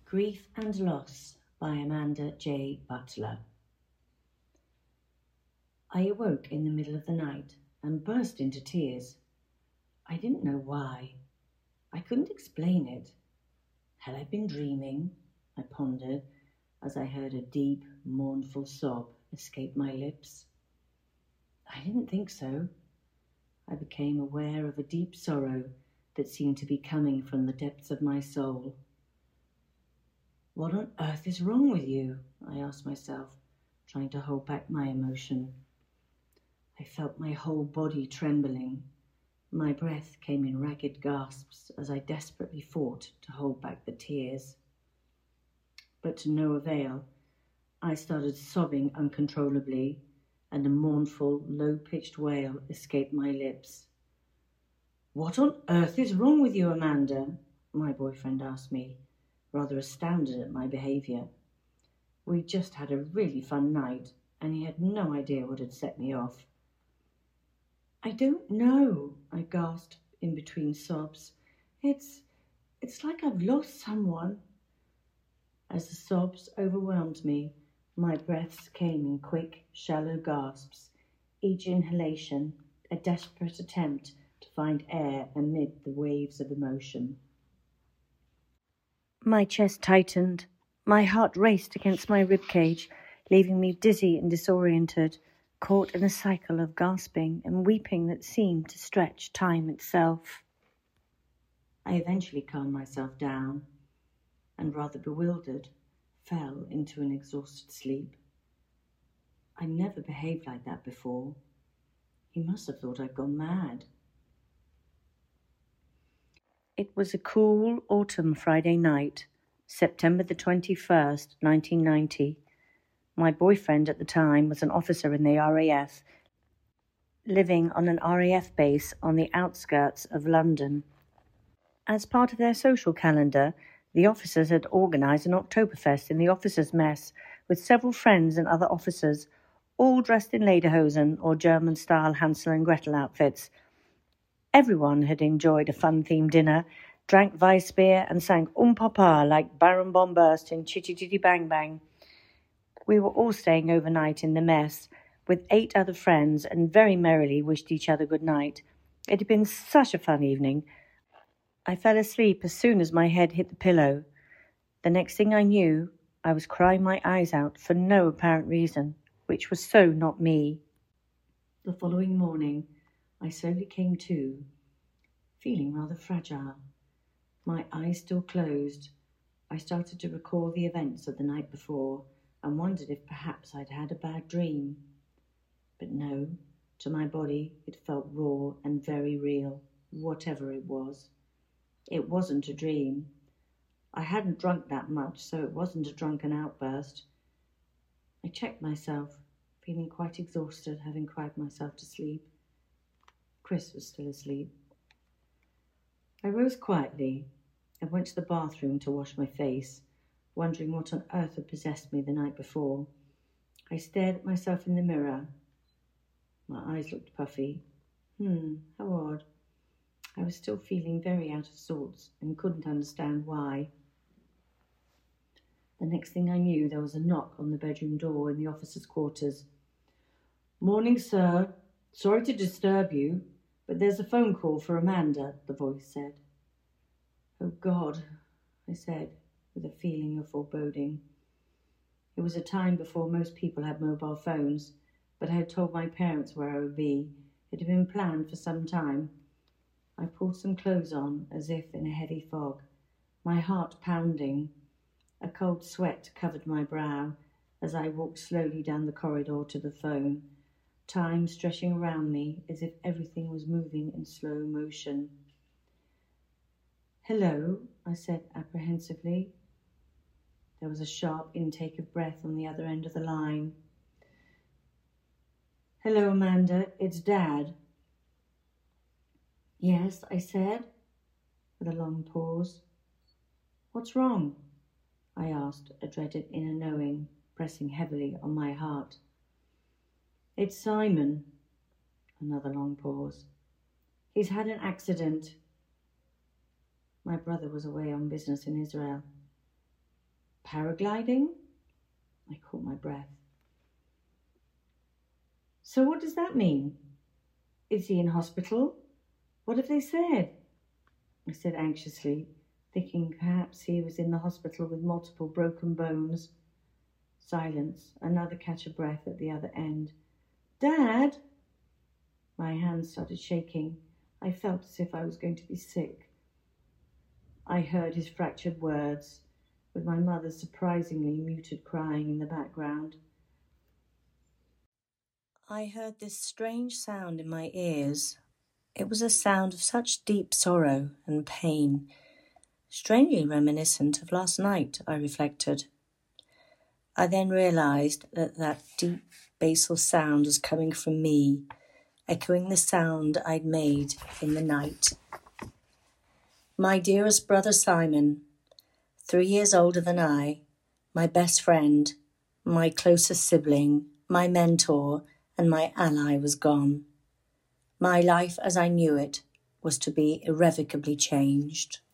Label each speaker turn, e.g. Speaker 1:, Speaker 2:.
Speaker 1: Grief and Loss by Amanda J. Butler. I awoke in the middle of the night and burst into tears. I didn't know why. I couldn't explain it. Had I been dreaming? I pondered as I heard a deep, mournful sob escape my lips. I didn't think so. I became aware of a deep sorrow that seemed to be coming from the depths of my soul. What on earth is wrong with you? I asked myself, trying to hold back my emotion. I felt my whole body trembling. My breath came in ragged gasps as I desperately fought to hold back the tears. But to no avail. I started sobbing uncontrollably, and a mournful, low-pitched wail escaped my lips. What on earth is wrong with you, Amanda? My boyfriend asked me, rather astounded at my behaviour. We'd just had a really fun night, and he had no idea what had set me off. I don't know, I gasped in between sobs. It's like I've lost someone. As the sobs overwhelmed me, my breaths came in quick, shallow gasps, each inhalation a desperate attempt to find air amid the waves of emotion. My chest tightened. My heart raced against my ribcage, leaving me dizzy and disoriented, caught in a cycle of gasping and weeping that seemed to stretch time itself. I eventually calmed myself down and, rather bewildered, fell into an exhausted sleep. I never behaved like that before. He must have thought I'd gone mad. It was a cool autumn Friday night, September the 21st, 1990. My boyfriend at the time was an officer in the RAF, living on an RAF base on the outskirts of London. As part of their social calendar, the officers had organised an Oktoberfest in the officers' mess with several friends and other officers, all dressed in lederhosen or German-style Hansel and Gretel outfits. Everyone had enjoyed a fun-themed dinner, drank Weissbier and sang Papa like Baron Bombast in Chitty Chitty Bang Bang. We were all staying overnight in the mess with 8 other friends and very merrily wished each other good night. It had been such a fun evening. I fell asleep as soon as my head hit the pillow. The next thing I knew, I was crying my eyes out for no apparent reason, which was so not me. The following morning, I slowly came to, feeling rather fragile. My eyes still closed. I started to recall the events of the night before and wondered if perhaps I'd had a bad dream. But no, to my body it felt raw and very real, whatever it was. It wasn't a dream. I hadn't drunk that much, so it wasn't a drunken outburst. I checked myself, feeling quite exhausted, having cried myself to sleep. Chris was still asleep. I rose quietly and went to the bathroom to wash my face, wondering what on earth had possessed me the night before. I stared at myself in the mirror. My eyes looked puffy. How odd. I was still feeling very out of sorts and couldn't understand why. The next thing I knew, there was a knock on the bedroom door in the officers' quarters. Morning, sir. Sorry to disturb you, but there's a phone call for Amanda, the voice said. Oh, God, I said, with a feeling of foreboding. It was a time before most people had mobile phones, but I had told my parents where I would be. It had been planned for some time. I pulled some clothes on, as if in a heavy fog, my heart pounding. A cold sweat covered my brow as I walked slowly down the corridor to the phone, time stretching around me as if everything was moving in slow motion. Hello, I said apprehensively. There was a sharp intake of breath on the other end of the line. Hello, Amanda, it's Dad. Yes, I said, with a long pause. What's wrong? I asked, a dreaded inner knowing pressing heavily on my heart. It's Simon. Another long pause. He's had an accident. My brother was away on business in Israel. Paragliding? I caught my breath. So what does that mean? Is he in hospital? What have they said? I said anxiously, thinking perhaps he was in the hospital with multiple broken bones. Silence, another catch of breath at the other end. Dad! My hands started shaking. I felt as if I was going to be sick. I heard his fractured words, with my mother's surprisingly muted crying in the background. I heard this strange sound in my ears. It was a sound of such deep sorrow and pain, strangely reminiscent of last night, I reflected. I then realised that deep basal sound was coming from me, echoing the sound I'd made in the night. My dearest brother Simon, 3 years older than I, my best friend, my closest sibling, my mentor, and my ally was gone. My life as I knew it was to be irrevocably changed.